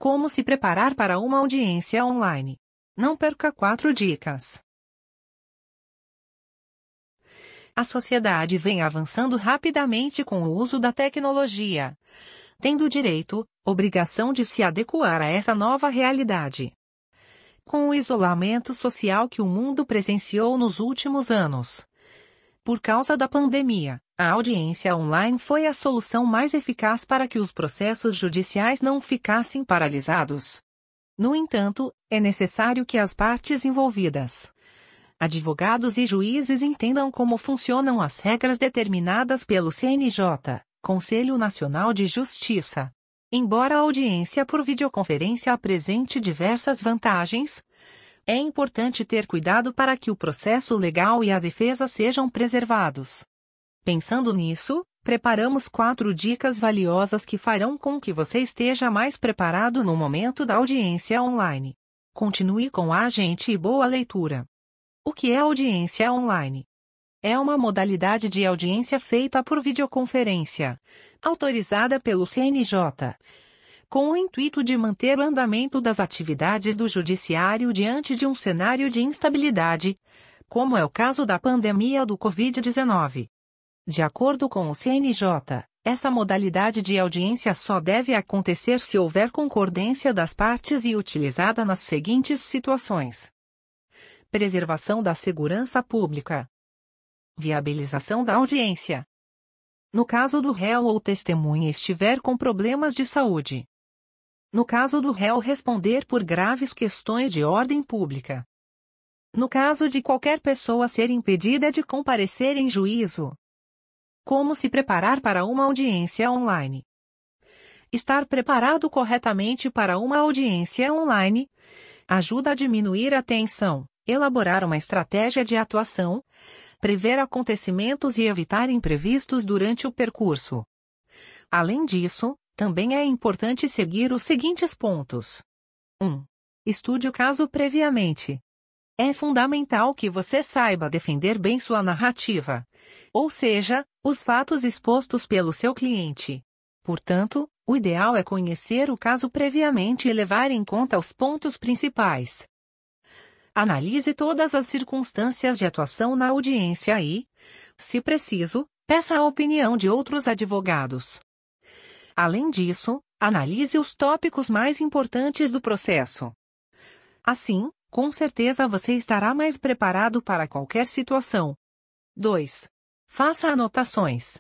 Como se preparar para uma audiência online? Não perca 4 dicas. A sociedade vem avançando rapidamente com o uso da tecnologia, tendo direito, obrigação de se adequar a essa nova realidade. Com o isolamento social que o mundo presenciou nos últimos anos, por causa da pandemia, a audiência online foi a solução mais eficaz para que os processos judiciais não ficassem paralisados. No entanto, é necessário que as partes envolvidas, advogados e juízes, entendam como funcionam as regras determinadas pelo CNJ, Conselho Nacional de Justiça. Embora a audiência por videoconferência apresente diversas vantagens, é importante ter cuidado para que o processo legal e a defesa sejam preservados. Pensando nisso, preparamos 4 dicas valiosas que farão com que você esteja mais preparado no momento da audiência online. Continue com a gente e boa leitura. O que é audiência online? É uma modalidade de audiência feita por videoconferência, autorizada pelo CNJ, com o intuito de manter o andamento das atividades do judiciário diante de um cenário de instabilidade, como é o caso da pandemia do Covid-19. De acordo com o CNJ, essa modalidade de audiência só deve acontecer se houver concordância das partes e utilizada nas seguintes situações: preservação da segurança pública, viabilização da audiência, no caso do réu ou testemunha estiver com problemas de saúde, no caso do réu responder por graves questões de ordem pública, no caso de qualquer pessoa ser impedida de comparecer em juízo. Como se preparar para uma audiência online? Estar preparado corretamente para uma audiência online ajuda a diminuir a tensão, elaborar uma estratégia de atuação, prever acontecimentos e evitar imprevistos durante o percurso. Além disso, também é importante seguir os seguintes pontos. 1. Estude o caso previamente. É fundamental que você saiba defender bem sua narrativa, ou seja, os fatos expostos pelo seu cliente. Portanto, o ideal é conhecer o caso previamente e levar em conta os pontos principais. Analise todas as circunstâncias de atuação na audiência e, se preciso, peça a opinião de outros advogados. Além disso, analise os tópicos mais importantes do processo. Assim, com certeza você estará mais preparado para qualquer situação. 2. Faça anotações.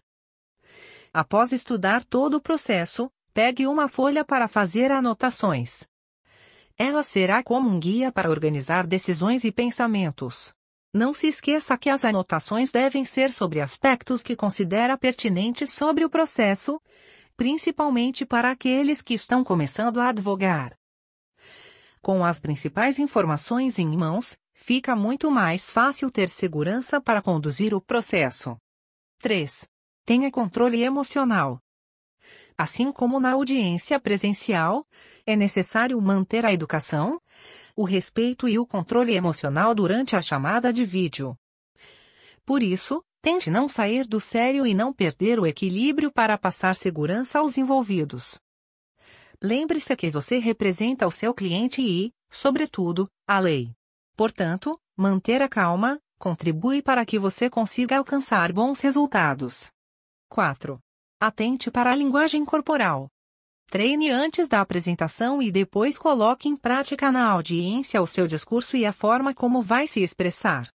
Após estudar todo o processo, pegue uma folha para fazer anotações. Ela será como um guia para organizar decisões e pensamentos. Não se esqueça que as anotações devem ser sobre aspectos que considera pertinentes sobre o processo, principalmente para aqueles que estão começando a advogar. Com as principais informações em mãos, fica muito mais fácil ter segurança para conduzir o processo. 3. Tenha controle emocional. Assim como na audiência presencial, é necessário manter a educação, o respeito e o controle emocional durante a chamada de vídeo. Por isso, tente não sair do sério e não perder o equilíbrio para passar segurança aos envolvidos. Lembre-se que você representa o seu cliente e, sobretudo, a lei. Portanto, manter a calma contribui para que você consiga alcançar bons resultados. 4. Atente para a linguagem corporal. Treine antes da apresentação e depois coloque em prática na audiência o seu discurso e a forma como vai se expressar.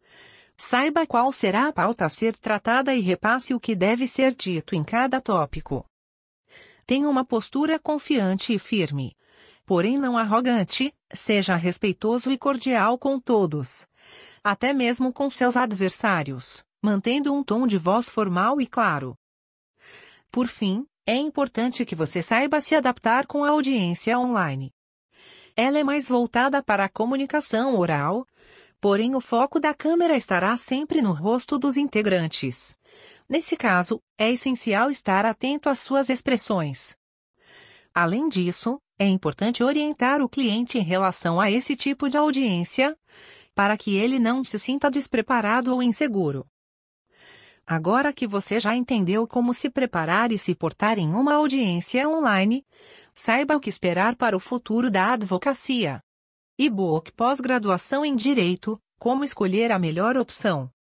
Saiba qual será a pauta a ser tratada e repasse o que deve ser dito em cada tópico. Tenha uma postura confiante e firme, porém não arrogante, seja respeitoso e cordial com todos, até mesmo com seus adversários, mantendo um tom de voz formal e claro. Por fim, é importante que você saiba se adaptar com a audiência online. Ela é mais voltada para a comunicação oral, porém o foco da câmera estará sempre no rosto dos integrantes. Nesse caso, é essencial estar atento às suas expressões. Além disso, é importante orientar o cliente em relação a esse tipo de audiência, para que ele não se sinta despreparado ou inseguro. Agora que você já entendeu como se preparar e se portar em uma audiência online, Saiba o que esperar para o futuro da advocacia. E-book Pós-graduação em Direito: Como escolher a melhor opção.